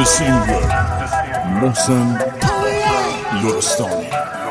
سینگر محسن لرستانی.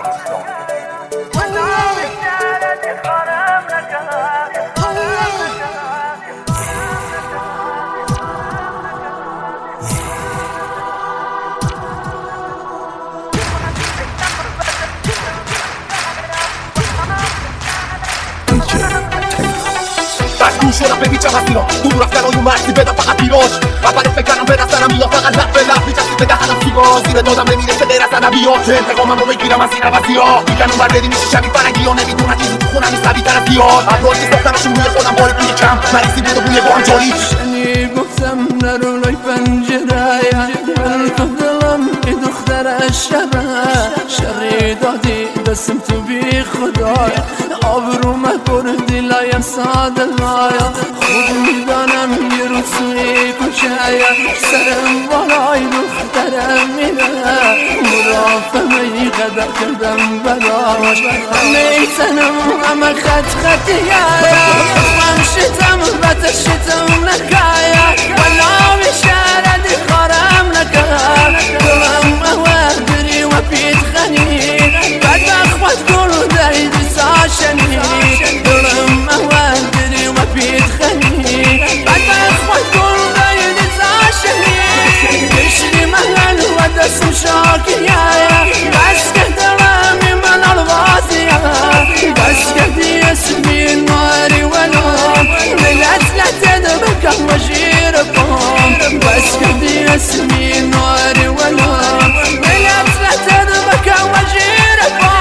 مجبور شدم بپیچم از ایران دور رفتن های مرسی بدم فقط پیراش اول فکر کردم به نظرم میاد فقط لب به لب میچسبید به دهنم سیگار زیر دادم نمیرسه غیر از ادبیات که انتقامم رو بگیرم از این عوضی‌ها میگن اون برداری میشه شبیه فرنگی‌ها نمیدونن چیزی تو خونم نیست قوی‌تر از دیار ابرازی ساختنشون روی خودم بار توی کم مریضی بود و بوی با هم جاری شنی گفتم نرو لای پنجره تو دلم ای دختر شره شری دادی دستم تو بی خدا آبروم بردی لایم ساده لایا خوب میدانم یه روز توی کوچه سرم بالای دخترم میره مرافمه ای قدر کردم براش همه تنم همه خطیه من شتم بتر شتم نکایا ولا بشاردی خارم نکا دلم اوه دری و پیت خنی بعد اخوات گلو داید ساشنی دلم اوه دری و پیت خنی بعد اخوات گلو داید ساشنی بشری محل و دستم شاکیه بس که دلمی من الوازیه بس که دی اسمی ناری ولوم ملت لتدبك وجيركم بس که دی اسمی ناری ولوم ملت لتدبك وجيركم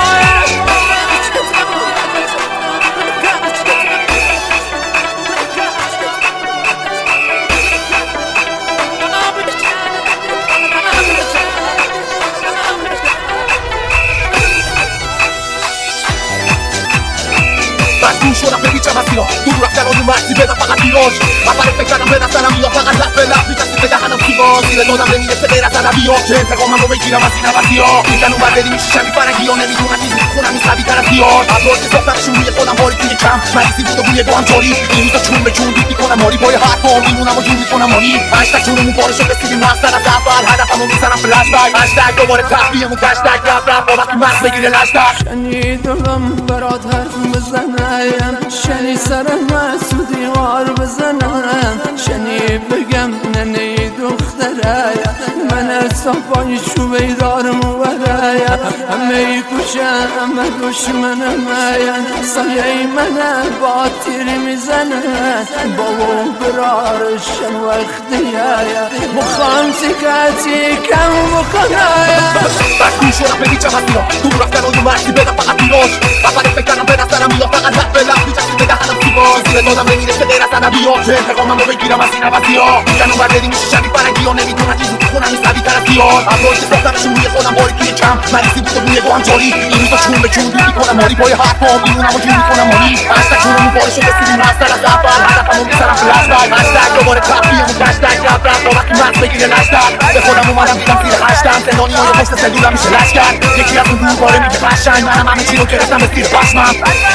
مجبور شدم بپیچم از ایران دور رفتن های مرسی بدم فقط پیراش اول فکر کردم به نظرم میاد فقط لب به لب میچسبید به دهنم سیگار زیر دادم نمیرسه غیر از ادبیات که انتقامم رو بگیرم از این عوضی‌ها میگن اون برداری میشه شبیه فرنگی‌ها نمیدونن چیزی تو خونم نیست قوی‌تر از دیار ابرازی ساختنشون روی خودم باری توی کم مریضی بود و بوی با هم جاری این روزا چون به چون دید میکنم ماری پای حرفام میمونم و جون میکنم مانی هشتگ چونمون پاره شد رسیدیم مقصد از اول هدفمو میزنم فلش بک هشتگ دوباره تفریحمون کشتگ رفت با وقتی مغز بگیره لشتگ شنی دلم برات حرف بزنم شنی سرم تو دیوار بزنم شنی بگم ننه دختره من صفای چوبه دارم ورایا همه کوچه همه دشمنم سایه من با تیر میزنن بابا برارشن وقتیه مخوام سکتی کم بکنایا مجبور شدم بپیچم از ایران دور رفتن های مرسی بدم فقط پیراش اول فکر کردم به نظرم میاد فقط لب به لب میچسبید به دهنم سیگار زیر دادم نمیرسه غیر از ادبیات که انتقامم رو بگیرم از این عوضی‌ها میگن اون برداری میشه شبیه فرنگی‌ها نمیدونن چیزی تو خونم نیست قوی‌تر از دیار ابرازی ساختنشون روی خودم باری توی کم مریضی بود و بوی با هم جاری این روزا چون به چون دید میکنم ماری پای حرفام میمونم و جون میکنم مانی هشتگ چونمون پاره شد رسیدیم مقصد از اول هدفمو میزنم فلش بک هشتگ دوباره تفریحمون کشتگ رفت با وقتی مغز بگیره لشتگ به خودم اومدم دیدم زیر خشتم زندانیای پشت سلولم میشه لشکر یکی از اون دورباره میگه قشنگ منم همه چی رو گرفتم به زیر پشمم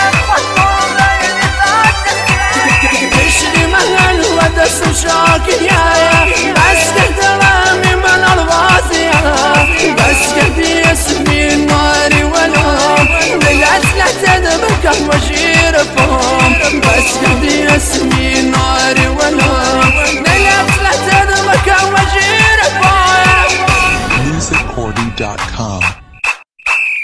بشری محل و دستم شاکیه بس که دلمی من الوازیه بس که دی اسمی ناری ولوم ملت لتدبك وجيركم بس که دی اسمی ناری ولوم ملت لتدبك وجيركم musiccordy.com